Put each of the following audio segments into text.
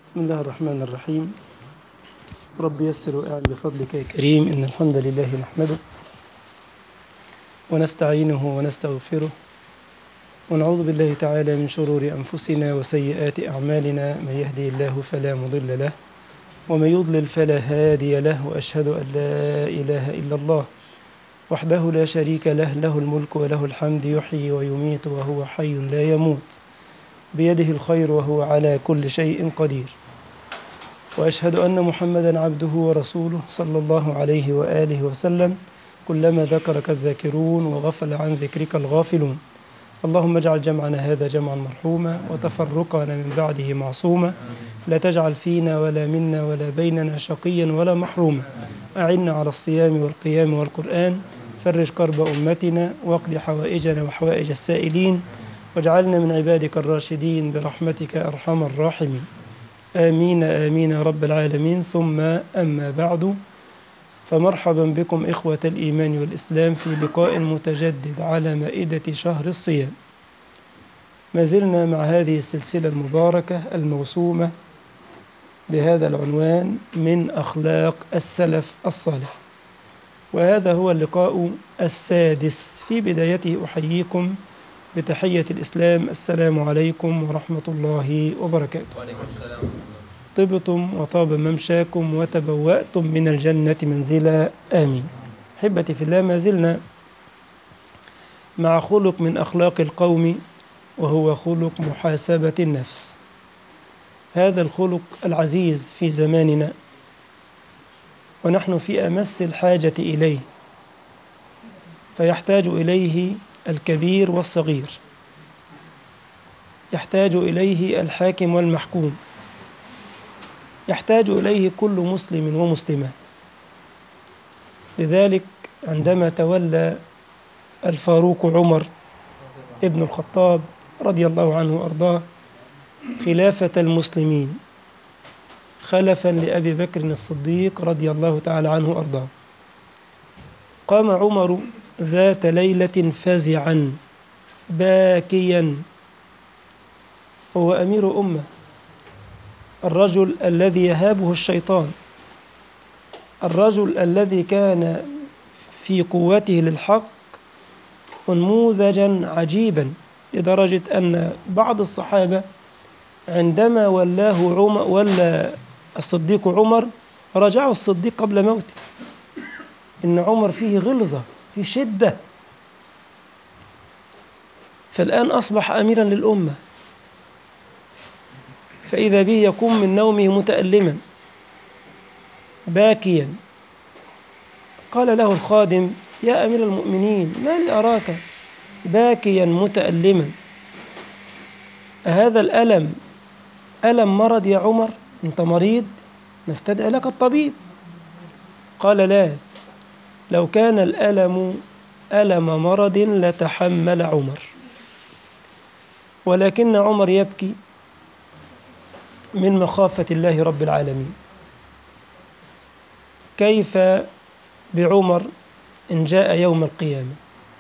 بسم الله الرحمن الرحيم. رب يسر وأعن بفضلك يا كريم. إن الحمد لله نحمده ونستعينه ونستغفره ونعوذ بالله تعالى من شرور أنفسنا وسيئات أعمالنا. من يهدي الله فلا مضل له ومن يضلل فلا هادي له، وأشهد أن لا إله إلا الله وحده لا شريك له، له الملك وله الحمد، يحيي ويميت وهو حي لا يموت، بيده الخير وهو على كل شيء قدير. وأشهد أن محمدا عبده ورسوله صلى الله عليه وآله وسلم. كلما ذكرك الذاكرون وغفل عن ذكرك الغافلون. اللهم اجعل جمعنا هذا جمعا مرحوما وتفرقنا من بعده معصوما، لا تجعل فينا ولا منا ولا بيننا شقيا ولا محروما. أعنا على الصيام والقيام والقرآن، فرج كرب أمتنا واقض حوائجنا وحوائج السائلين، واجعلنا من عبادك الراشدين برحمتك أرحم الراحمين. آمين آمين يا رب العالمين. ثم أما بعد، فمرحبا بكم إخوة الإيمان والإسلام في لقاء متجدد على مائدة شهر الصيام. ما زلنا مع هذه السلسلة المباركة الموسومة بهذا العنوان: من أخلاق السلف الصالح، وهذا هو اللقاء السادس. في بدايته أحييكم بتحية الإسلام: السلام عليكم ورحمة الله وبركاته. وعليكم السلام. طبتم وطاب ممشاكم وتبوأتم من الجنة منزلا، آمين. أحبتي في الله، ما زلنا مع خلق من أخلاق القوم، وهو خلق محاسبة النفس. هذا الخلق العزيز في زماننا، ونحن في أمس الحاجة إليه، فيحتاج إليه الكبير والصغير، يحتاج إليه الحاكم والمحكوم، يحتاج إليه كل مسلم ومسلمة. لذلك عندما تولى الفاروق عمر ابن الخطاب رضي الله عنه وأرضاه خلافة المسلمين خلفا لأبي بكر الصديق رضي الله تعالى عنه وأرضاه، قام عمر ذات ليلة فزعا باكيا، هو أمير أمة، الرجل الذي يهابه الشيطان، الرجل الذي كان في قوته للحق نموذجا عجيبا، لدرجة أن بعض الصحابة عندما ولى الصديق عمر رجعوا الصديق قبل موته. إن عمر فيه غلظة، فيه شدة، فالآن أصبح أميرا للأمة، فإذا به يقوم من نومه متألما باكيا. قال له الخادم: يا أمير المؤمنين، ما لي أراك باكيا متألما؟ أهذا الألم ألم مرض يا عمر؟ أنت مريض؟ نستدعي لك الطبيب. قال: لا، لو كان الألم ألم مرض لتحمل عمر، ولكن عمر يبكي من مخافة الله رب العالمين. كيف بعمر إن جاء يوم القيامة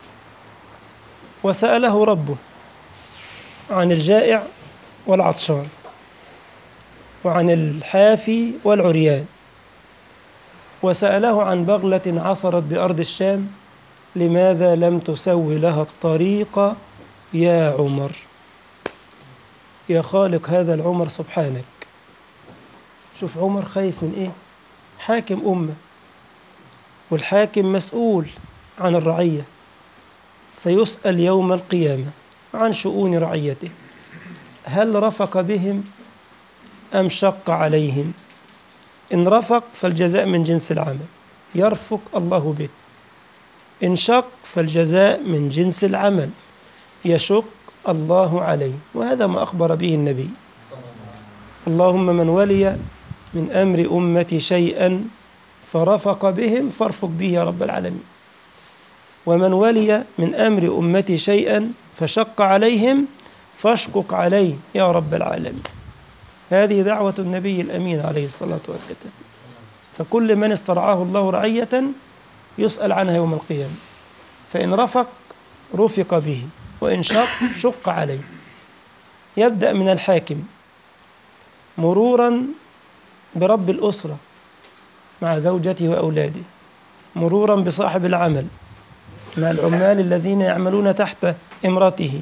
وسأله ربه عن الجائع والعطشان، وعن الحافي والعريان، وسأله عن بغلة عثرت بأرض الشام: لماذا لم تسوي لها الطريق يا عمر؟ يا خالق هذا العمر سبحانك. شوف عمر خايف من إيه؟ حاكم أمة، والحاكم مسؤول عن الرعية، سيسأل يوم القيامة عن شؤون رعيته، هل رفق بهم أم شق عليهم؟ إن رفق فالجزاء من جنس العمل، يرفق الله به. إن شق فالجزاء من جنس العمل، يشق الله عليه. وهذا ما أخبر به النبي: اللهم من ولي من أمر أمتي شيئا فرفق بهم فارفق به يا رب العالمين، ومن ولي من أمر أمتي شيئا فشق عليهم فاشقق عليه يا رب العالمين. هذه دعوة النبي الأمين عليه الصلاة والسلام. فكل من استرعاه الله رعية يسأل عنها يوم القيامة، فإن رفق رفق به، وإن شق شق عليه. يبدأ من الحاكم، مرورا برب الأسرة مع زوجته وأولاده، مرورا بصاحب العمل مع العمال الذين يعملون تحت إمرته،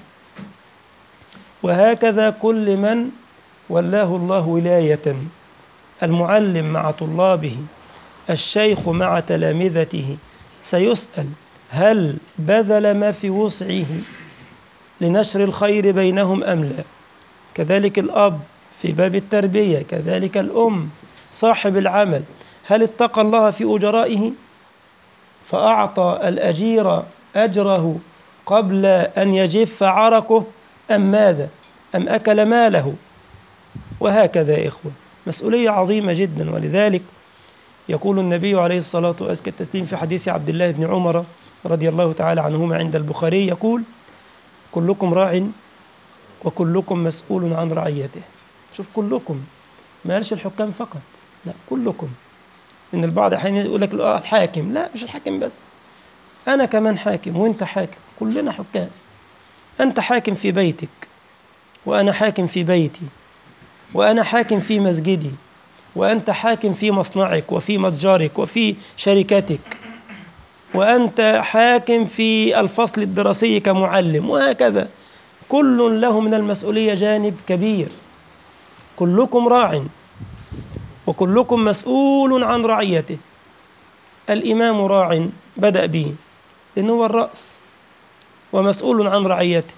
وهكذا كل من ولاه الله ولاية، المعلم مع طلابه، الشيخ مع تلامذته، سيسأل هل بذل ما في وسعه لنشر الخير بينهم أم لا. كذلك الأب في باب التربية، كذلك الأم صاحب العمل، هل اتقى الله في أجرائه فأعطى الأجير أجره قبل أن يجف عرقه أم ماذا، أم أكل ماله. وهكذا يا إخوة، مسؤولية عظيمة جدا. ولذلك يقول النبي عليه الصلاة والتسليم في حديث عبد الله بن عمر رضي الله تعالى عنهما عند البخاري، يقول كلكم راع وكلكم مسؤول عن رعيته. شوف كلكم، ما قالش الحكام فقط، لا كلكم. إن البعض أحيانا يقول لك الحاكم، لا مش الحاكم بس، أنا كمان حاكم وأنت حاكم، كلنا حكام. أنت حاكم في بيتك، وأنا حاكم في بيتي، وأنا حاكم في مسجدي، وأنت حاكم في مصنعك وفي متجرك وفي شركتك، وأنت حاكم في الفصل الدراسي كمعلم، وهكذا كل له من المسؤولية جانب كبير. كلكم راع وكلكم مسؤول عن رعيته. الإمام راع بدأ به لأنه هو الرأس ومسؤول عن رعيته،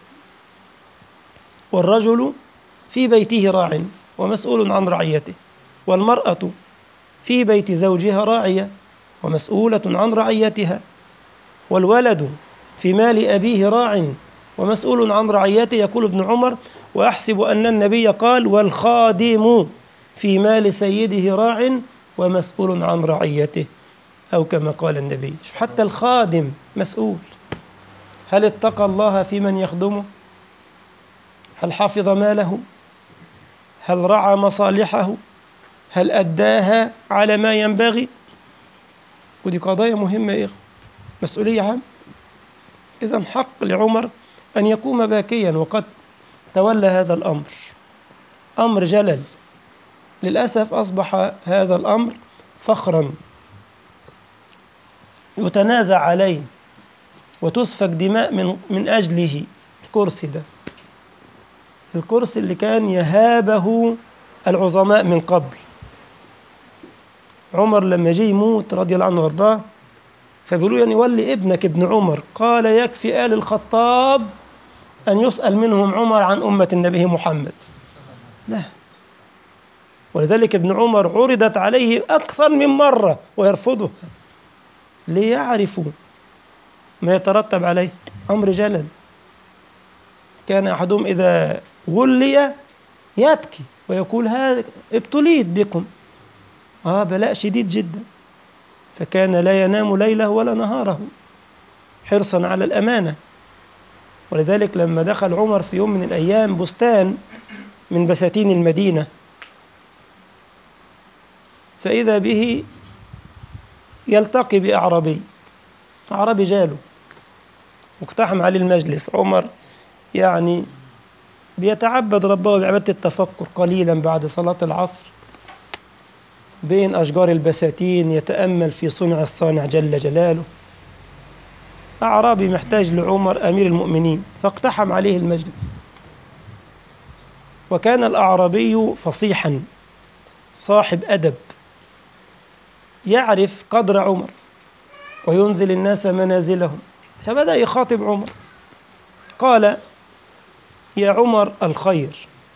والرجل في بيته راع ومسؤول عن رعيته، والمرأة في بيت زوجها راعية ومسؤولة عن رعيتها، والولد في مال أبيه راع ومسؤول عن رعيته. يقول ابن عمر وأحسب أن النبي قال والخادم في مال سيده راع ومسؤول عن رعيته، أو كما قال النبي. حتى الخادم مسؤول. هل اتقى الله في من يخدمه؟ هل حفظ ماله؟ هل رعى مصالحه؟ هل أداها على ما ينبغي؟ ودي قضايا مهمة يا إخوة، مسؤولية عامة. إذن حق لعمر أن يقوم باكيا، وقد تولى هذا الأمر، أمر جلل. للأسف أصبح هذا الأمر فخرا يتنازع عليه وتسفك دماء من أجله. الكرسي ده، الكرسي اللي كان يهابه العظماء من قبل. عمر لما جه يموت رضي الله عنه وارضاه، فبيقولوا يعني ولي ابنك ابن عمر، قال يكفي آل الخطاب أن يسأل منهم عمر عن أمة النبي محمد. لا، ولذلك ابن عمر عرضت عليه أكثر من مرة ويرفضه ليعرفوا ما يترتب عليه، أمر جلل. كان أحدهم إذا ولي يبكي ويقول هذا ابتليت بكم، بلاء شديد جدا. فكان لا ينام ليله ولا نهاره حرصا على الأمانة. ولذلك لما دخل عمر في يوم من الأيام بستان من بساتين المدينة، فإذا به يلتقي بأعرابي، أعرابي جاله واقتحم عليه المجلس. عمر يعني بيتعبد ربه بعبادة التفكر قليلا بعد صلاة العصر بين أشجار البساتين، يتأمل في صنع الصانع جل جلاله. أعرابي محتاج لعمر أمير المؤمنين، فاقتحم عليه المجلس. وكان الأعرابي فصيحا صاحب أدب، يعرف قدر عمر وينزل الناس منازلهم، فبدأ يخاطب عمر. قال يا عمر الخير،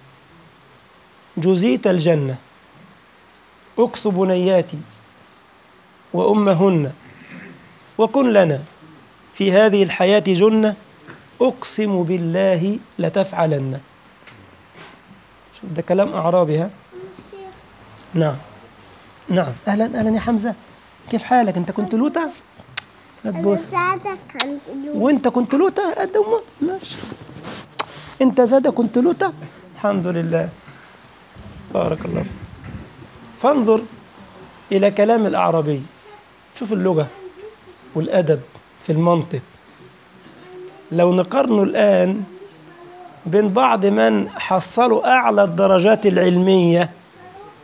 جزيت الجنة، أكس بنياتي وأمهن، وكن لنا في هذه الحياة جنة، أقسم بالله لتفعلن. شوف ده كلام أعرابي. ها نعم نعم، أهلا أهلا يا حمزة، كيف حالك؟ أنت كنت لوتة؟ هتبوس. وأنت كنت لوتة قد أمك؟ ماشي. أنت زاد كنت لوتة؟ الحمد لله، بارك الله فيك. فانظر إلى كلام الأعرابي، شوف اللغة والأدب في المنطق. لو نقارنه الآن بين بعض من حصلوا أعلى الدرجات العلمية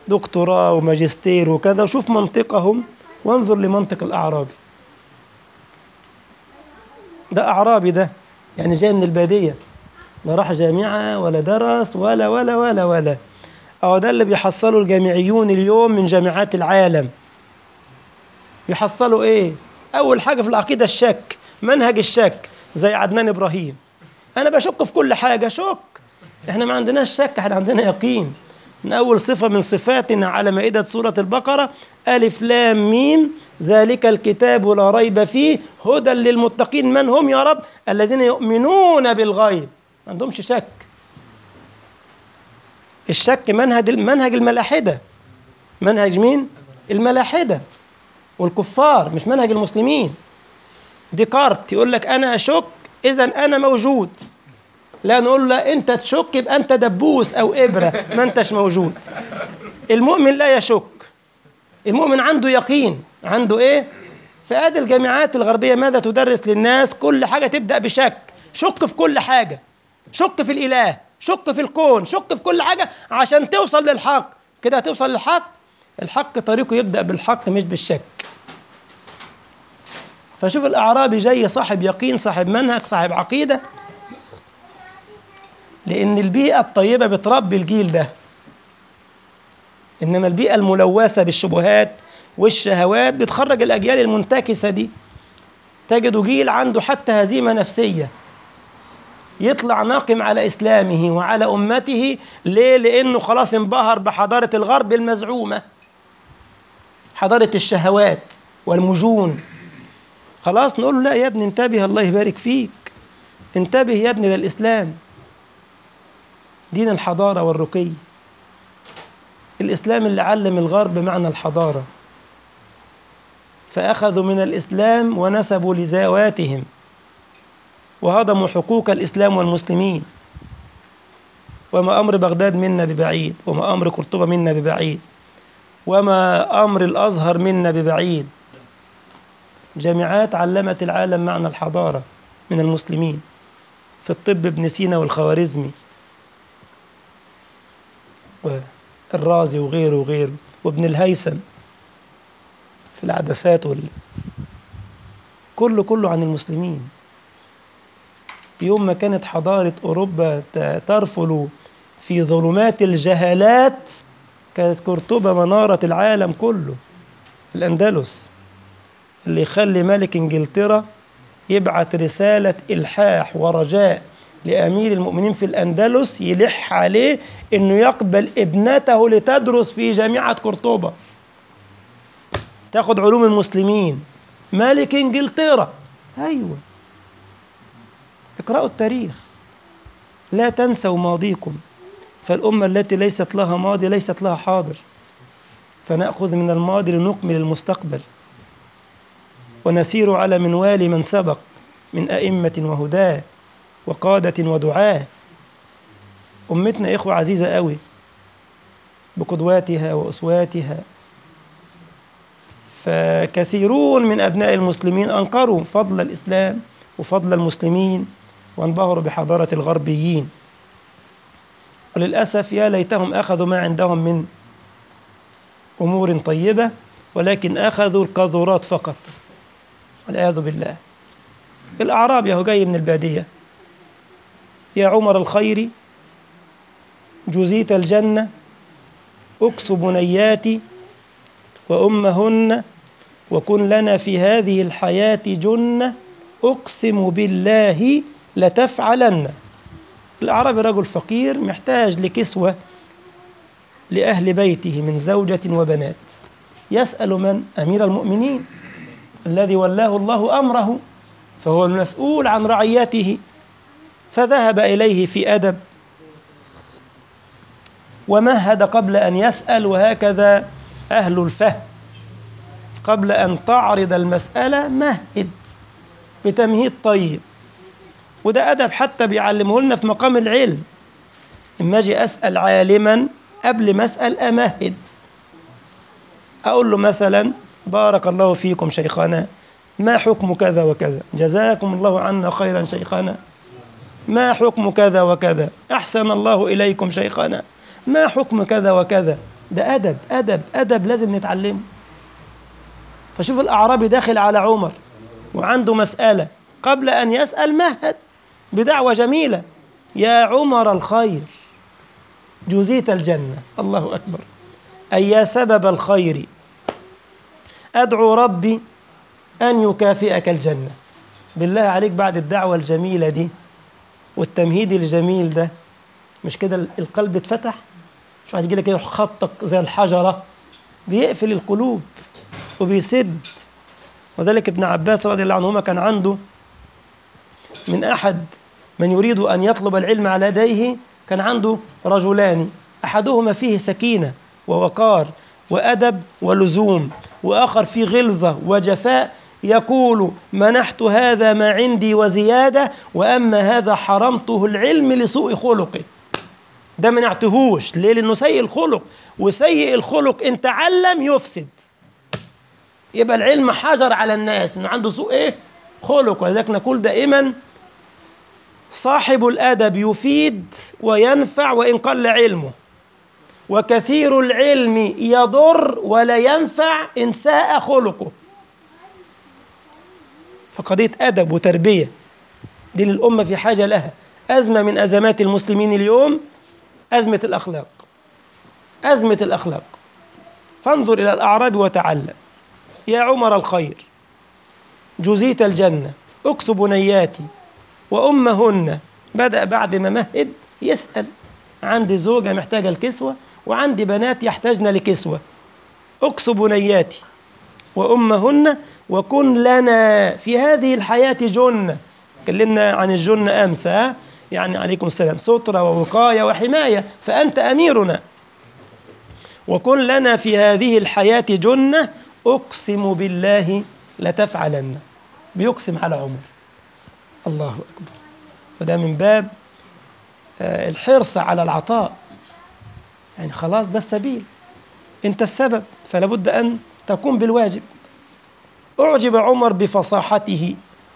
دكتوراه وماجستير وكذا، وشوف منطقهم وانظر لمنطق الأعرابي. ده أعرابي ده، يعني جاي من البادية، لا راح جامعة ولا درس ولا ولا ولا ولا. أو ده اللي بيحصلوا الجامعيون اليوم من جامعات العالم. بيحصلوا إيه؟ أول حاجة في العقيدة الشك، منهج الشك، زي عدنان إبراهيم. أنا بشك في كل حاجة، شك. إحنا ما عندناش شك، إحنا عندنا يقين. من أول صفة من صفاتنا على مائدة سورة البقرة: ألف لام ميم ذلك الكتاب لا ريب فيه هدى للمتقين. من هم يا رب؟ الذين يؤمنون بالغيب، ما عندهمش شك. الشك منهج الملاحدة. منهج مين؟ الملاحدة والكفار، مش منهج المسلمين. ديكارت يقول لك أنا أشك إذا أنا موجود. لا، نقول لا، أنت تشك يبقى أنت دبوس أو إبرة، ما أنتش موجود. المؤمن لا يشك، المؤمن عنده يقين. عنده إيه؟ فهذه الجامعات الغربية ماذا تدرس للناس؟ كل حاجة تبدأ بشك. شك في كل حاجة، شك في الإله، شك في الكون، شك في كل حاجة عشان توصل للحق. كده هتوصل للحق. الحق طريقه يبدأ بالحق مش بالشك. فشوف الأعرابي جاي صاحب يقين، صاحب منهج، صاحب عقيدة، لأن البيئة الطيبة بتربي الجيل ده. إنما البيئة الملوثة بالشبهات والشهوات بتخرج الأجيال المنتكسة دي. تجد جيل عنده حتى هزيمة نفسية، يطلع ناقم على إسلامه وعلى أمته. ليه؟ لأنه خلاص انبهر بحضارة الغرب المزعومة، حضارة الشهوات والمجون. خلاص نقول له لا يا ابني انتبه، الله يبارك فيك، انتبه يا ابني للإسلام، دين الحضارة والرقي. الإسلام اللي علم الغرب معنى الحضارة، فأخذوا من الإسلام ونسبوا لذواتهم وهضموا حقوق الإسلام والمسلمين. وما أمر بغداد منا ببعيد، وما أمر قرطبة منا ببعيد، وما أمر الأزهر منا ببعيد. جامعات علمت العالم معنى الحضارة من المسلمين. في الطب ابن سينا والخوارزمي والرازي وغيره وغيره، وابن الهيثم في العدسات كله عن المسلمين. يوم ما كانت حضارة أوروبا ترفل في ظلمات الجهالات، كانت قرطبة منارة العالم كله. الأندلس اللي يخلي ملك إنجلترا يبعث رسالة إلحاح ورجاء لأمير المؤمنين في الأندلس، يلح عليه إنه يقبل ابنته لتدرس في جامعة قرطبة تاخد علوم المسلمين. ملك إنجلترا، أيوة. اقرأوا التاريخ، لا تنسوا ماضيكم، فالأمة التي ليست لها ماضي ليست لها حاضر. فنأخذ من الماضي لنكمل المستقبل، ونسير على منوال من سبق من أئمة وهداة وقادة ودعاة. أمتنا إخوة عزيزة قوي بقدواتها وأسواتها. فكثيرون من أبناء المسلمين أنكروا فضل الإسلام وفضل المسلمين، وانبهروا بحضارة الغربيين. وللأسف يا ليتهم أخذوا ما عندهم من أمور طيبة، ولكن أخذوا القاذورات فقط، والعياذ بالله. الأعراب يهو جاي من البادية: يا عمر الخير جزيت الجنة، أكس بنياتي وأمهن، وكن لنا في هذه الحياة جنة، أقسم بالله لتفعلن. الأعرابي رجل فقير محتاج لكسوة لأهل بيته من زوجة وبنات، يسأل من؟ أمير المؤمنين الذي ولاه الله أمره، فهو المسؤول عن رعيته. فذهب إليه في أدب ومهد قبل أن يسأل، وهكذا أهل الفهم قبل أن تعرض المسألة مهد بتمهيد طيب. وده أدب حتى بيعلمه لنا في مقام العلم. إما أجي أسأل عالما قبل ما أسأل أمهد، أقول له مثلا: بارك الله فيكم شيخنا، ما حكم كذا وكذا؟ جزاكم الله عنا خيرا شيخنا، ما حكم كذا وكذا؟ أحسن الله إليكم شيخنا، ما حكم كذا وكذا؟ ده أدب أدب أدب لازم نتعلمه. فشوف الأعرابي داخل على عمر وعنده مسألة، قبل أن يسأل مهد بدعوة جميلة: يا عمر الخير جزيت الجنة. الله أكبر. أي يا سبب الخير، أدعو ربي أن يكافئك الجنة. بالله عليك بعد الدعوة الجميلة دي والتمهيد الجميل ده، مش كده القلب اتفتح؟ مش واحد يجي لك كده خبطك زي الحجرة، بيقفل القلوب وبيسد. وذلك ابن عباس رضي الله عنهما كان عنده من أحد من يريد أن يطلب العلم على يديه، كان عنده رجلان، أحدهما فيه سكينة ووقار وأدب ولزوم، وآخر فيه غلظة وجفاء، يقول: منحت هذا ما عندي وزيادة، وأما هذا حرمته العلم لسوء خلقه. ده منعتهوش ليه؟ لأنه سيء الخلق، وسيء الخلق إن تعلم يفسد، يبقى العلم حجر على الناس إنه عنده سوء إيه؟ خلق. ولذلك نقول دائما: صاحب الأدب يفيد وينفع وإن قل علمه، وكثير العلم يضر ولا ينفع إن ساء خلقه. فقضية أدب وتربية دي الأمة في حاجة لها. أزمة من أزمات المسلمين اليوم أزمة الأخلاق، أزمة الأخلاق. فانظر إلى الأعراب وتعلم: يا عمر الخير جزيت الجنة، أكس بنياتي وأمهن. بدأ بعد ما مهد يسأل: عندي زوجة محتاجة الكسوة، وعندي بنات يحتاجن لكسوة، أكس بنياتي وأمهن، وكن لنا في هذه الحياة جنة. كلمنا عن الجنة أمس، يعني عليكم السلام، سترة ووقاية وحماية، فأنت أميرنا. وكن لنا في هذه الحياة جنة، أقسم بالله لتفعلن. بيقسم على عمر. الله أكبر. وده من باب الحرص على العطاء، يعني خلاص ده السبيل، أنت السبب، فلا بد أن تقوم بالواجب. أعجب عمر بفصاحته،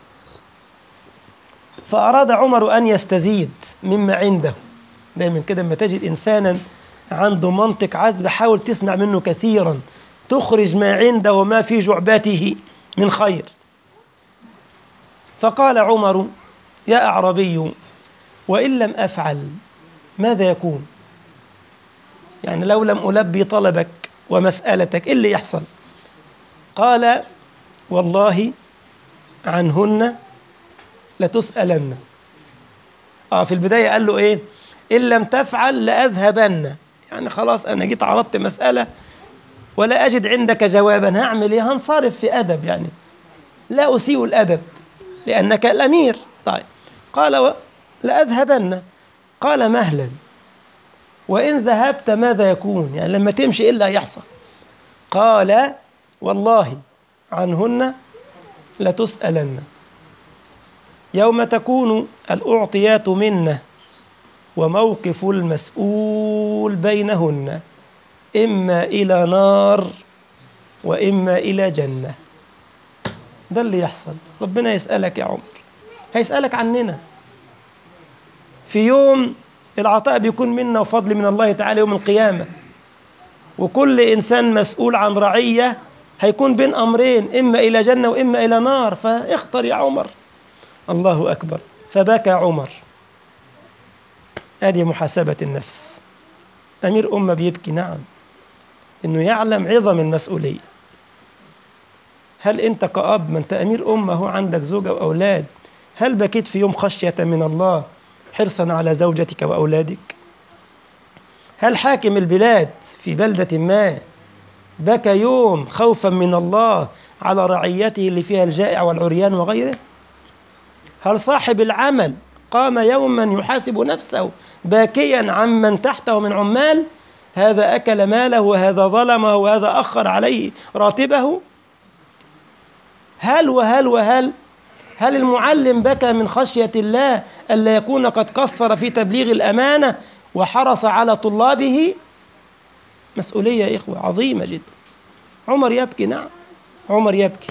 فأراد عمر أن يستزيد مما عنده. دايما كده لما تجد إنسانا عنده منطق عذب، حاول تسمع منه كثيرا، تخرج ما عنده وما في جعبته من خير. فقال عمر: يا أعربي، وإن لم أفعل ماذا يكون؟ يعني لو لم ألبي طلبك ومسألتك إيه اللي يحصل؟ قال: والله عنهن لتسألن. في البداية قال له إيه؟ إن لم تفعل لأذهبن، يعني خلاص أنا جيت عرضت مسألة ولا أجد عندك جوابا، هعمل إيه؟ هنصرف في أدب، يعني لا أسيء الأدب لأنك الأمير. طيب قال: لأذهبن. قال: مهلا، وإن ذهبت ماذا يكون؟ يعني لما تمشي إيه اللي هيحصل؟ قال: والله عنهن لتسألن. يوم تكون الأعطيات منه وموقف المسؤول بينهن، إما إلى نار وإما إلى جنة. ده اللي يحصل. ربنا يسألك يا عمر، هيسألك عننا في يوم العطاء بيكون منا وفضل من الله تعالى يوم القيامة، وكل إنسان مسؤول عن رعية هيكون بين أمرين، إما إلى جنة وإما إلى نار، فاختر يا عمر. الله أكبر. فبكى عمر. هذه محاسبة النفس. أمير أمة بيبكي، نعم، إنه يعلم عظم المسؤولية. هل أنت كأب، ما أنت أمير أمة، هو عندك زوجة وأولاد، هل بكيت في يوم خشية من الله حرصا على زوجتك وأولادك؟ هل حاكم البلاد في بلدة ما بكى يوم خوفا من الله على رعيته اللي فيها الجائع والعريان وغيره؟ هل صاحب العمل قام يوما يحاسب نفسه باكيا عمن تحته من عمال؟ هذا أكل ماله وهذا ظلمه وهذا أخر عليه راتبه. هل المعلم بكى من خشية الله ألا يكون قد قصر في تبليغ الأمانة وحرص على طلابه؟ مسؤولية يا إخوة عظيمة جدا. عمر يبكي، نعم، عمر يبكي.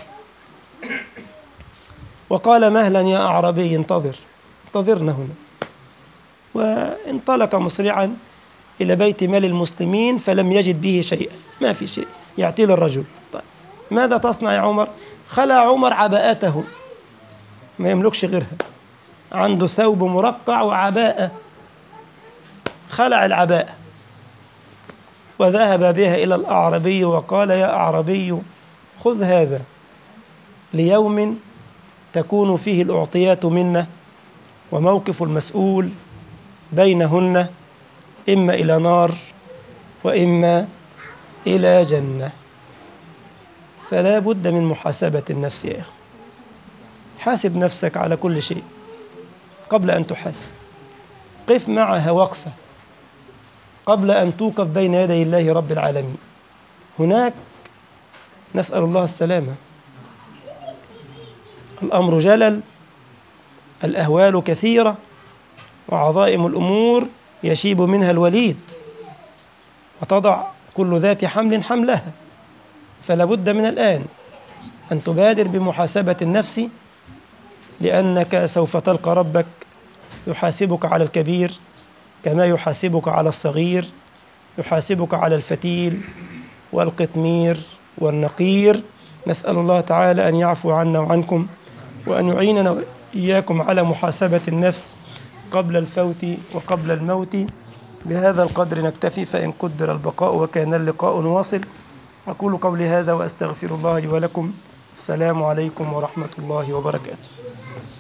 وقال: مهلا يا أعربي، انتظرنا هنا. وانطلق مسرعا إلى بيت مال المسلمين فلم يجد به شيئا، ما في شيء يعطيه للرجل. طيب ماذا تصنع يا عمر؟ خلع عمر عباءته، ما يملكش غيرها، عنده ثوب مرقع وعباءة، خلع العباءة وذهب بها إلى الأعربي وقال: يا أعربي خذ هذا ليوم تكون فيه الأعطيات منا وموقف المسؤول بينهن إما إلى نار وإما إلى جنة. فلا بد من محاسبة النفس يا إخوة. حاسب نفسك على كل شيء قبل أن تحاسب، قف معها وقفة قبل أن توقف بين يدي الله رب العالمين. هناك نسأل الله السلامة، الأمر جلل، الأهوال كثيرة، وعظائم الأمور يشيب منها الوليد، وتضع كل ذات حمل حملها. فلا بد من الآن أن تبادر بمحاسبة النفس، لأنك سوف تلقى ربك يحاسبك على الكبير كما يحاسبك على الصغير، يحاسبك على الفتيل والقطمير والنقير. نسأل الله تعالى أن يعفو عنا وعنكم، وأن يعيننا وإياكم على محاسبة النفس قبل الفوت وقبل الموت. بهذا القدر نكتفي، فإن قدر البقاء وكان اللقاء واصل. أقول قولي هذا وأستغفر الله لي ولكم. السلام عليكم ورحمة الله وبركاته.